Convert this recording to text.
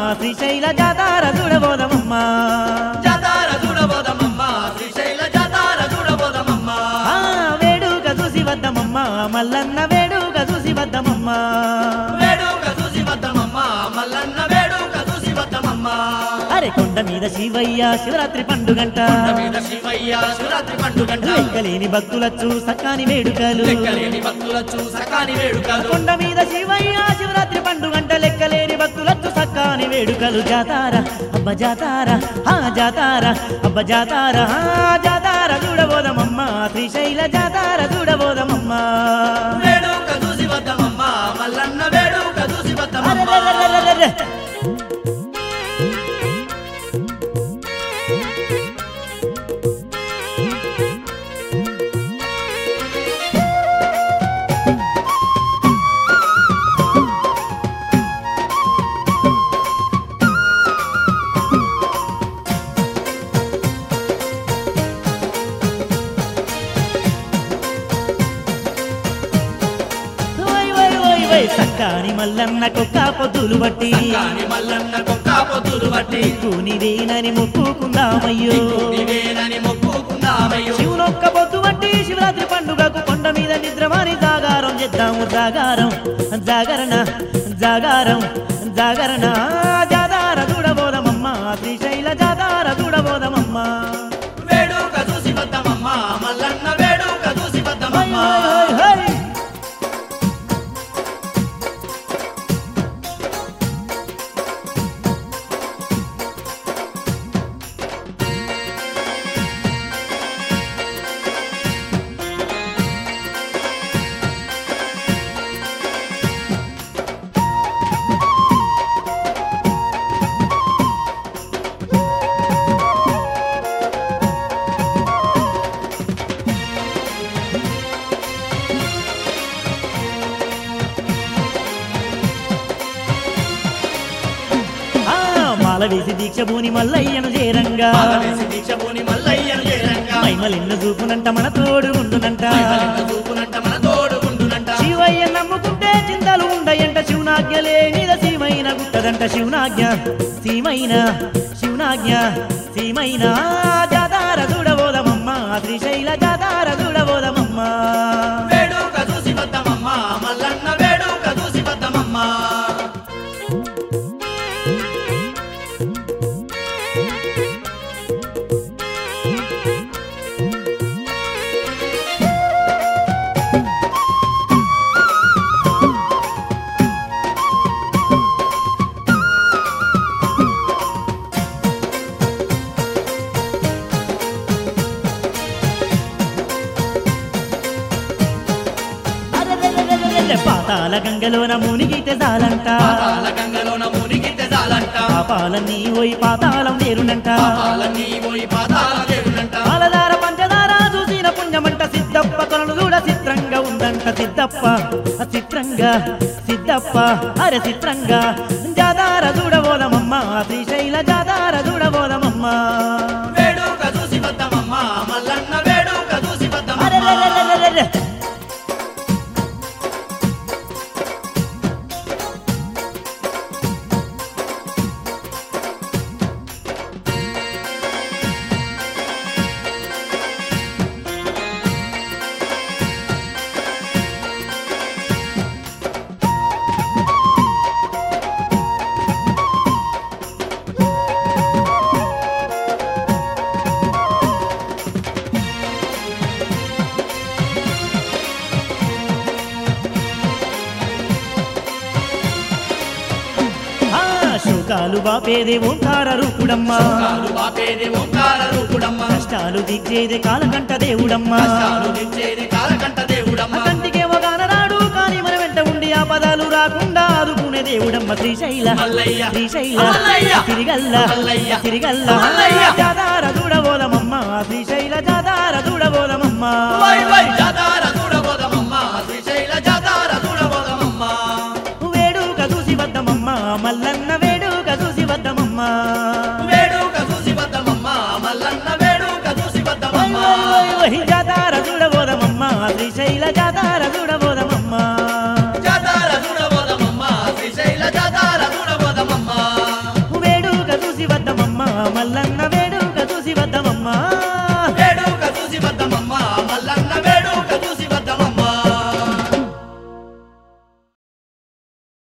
శ్రీశైల జాతార చూడబోదమమ్మ జాతార చూడబోదమమ్మ శ్రీశైల జాతార చూడబోదమమ్మ వేడుక చూసి వద్దమమ్మ మల్లన్న వేడుక చూసి వద్దమమ్మ వేడుక చూసి వద్దమమ్మ మల్లన్న వేడుక చూసి వద్దమమ్మ అరే కొండ మీద శివయ్య శివరాత్రి పండుగంట కొండ మీద శివయ్య శివరాత్రి పండుగంట లెక్కలేని భక్తులచ్చు సకాని వేడుకలు లెక్కలేని భక్తులచ్చు సకాని వేడుకలు కొండ మీద శివయ్య శివరాత్రి పండుగంట లెక్కలేని భక్తులచ్చు సకాని వేడుకలు జాతార అబ్బ జాతార జాతార అబ్బ జాతార జాతార చూడబోదమమ్మ శ్రీశైల జాతార చూడబోదమమ్మ వేడుక చూసి వద్దమమ్మ మల్లన్న వేడుక చూసి వద్దమమ్మ అరెరెరెరెరెరె. సక్కాని మల్లన్న కొక్క పొద్దులు బట్టి కాని మల్లన్న కొక్క పొద్దులు బట్టి నీవేనని మొక్కుకుందామయ్యో నీవేనని మొక్కుకుందామయ్యో శివునొక్క పొద్దు బట్టి శివరాత్రి పండుగకు కొండ మీద నిద్రమాని జాగారం చేద్దాము జాగారం జాగరణ జాగారం జాగరణ జాతార చూడబోదమమ్మ శ్రీశైల జాతార చూడబోదమమ్మ వేడుక చూసి వద్దమమ్మ మల్లన్న వేడుక చూసి వద్దమమ్మ మాలవేసి దీక్ష భూని మల్లయ్యను చేరంగా పాలవేసి దీక్షభూని మల్లయ్యను చేరంగా మైమలిన్ను చూపునంట మన తోడుగుండునంట మైమలింగ చూపునంట మన తోడుకుండునంట శివయ్య నమ్ముకుంటే చింతలు ఉండయంట శివనాజ్ఞ లేనిద సీమైన గుట్టదంట శివనాజ్ఞ సీమైన శివనాజ్ఞ సీమైన జాతార చూడబోదమమ్మ శ్రీశైల జాతార చూడబోదమమ్మ వేడుక చూసి వద్దమమ్మ మల్లన్న వేడుక చూసి వద్దమమ్మ పాతాల గంగలోన మునిగితే చాలంట పాతాల గంగలోన మునిగితే చాలంట పాపాలన్నీ పోయి పాతాళం వేరునంట పాపాలన్నీ పోయి పాతాల దేవునంట పాలదార పంచదార చూసిన పుణ్యమంట సిద్ధప్ప కొలను చూడ చిత్రంగా ఉందంట సిద్ధప్ప చిత్రంగా సిద్ధప్ప అరే చిత్రంగా జాతార చూడబోదమమ్మ శ్రీశైల జాతార చూడబోదమమ్మ వేడుక చూసి వద్దమమ్మ మల్లన్న వేడుక చూసి వద్దమమ్మ అరెరెరెరెరెరె. శోకాలు బాపేదే ఓంకార రూపుడమ్మ కాలు బాపేది ఓంకార రూపుడమ్మ కష్టాలు దిచ్చేదే కాలకంట దేవుడమ్మ కష్టాలు దించేది కాలకంట దేవుడమ్మ కంటికేమో కానరాడు కానీ మన వెంట ఉండి ఆ పదాలు రాకుండా ఆదుకునే దేవుడమ్మ శ్రీశైల మల్లయ్య శ్రీశైల మల్లయ్య తిరిగల్ల మల్లయ్య తిరిగల్ల మల్లయ్య జాతార చూడబోదమమ్మ శ్రీశైల జాతార చూడబోదమమ్మ వై వై జాతార చూడబోదమమ్మ శ్రీశైల జాతార చూడబోదమమ్మ వేడుక చూసి వద్దమమ్మ మల్లన్న వేడుక చూసి వద్దమమ్మ వేడుక చూసి వద్దమమ్మ మల్లన్న వేడుక చూసి వద్దమమ్మ జాతార చూడబోదమమ్మ శ్రీశైల జాతార చూడబోదమమ్మ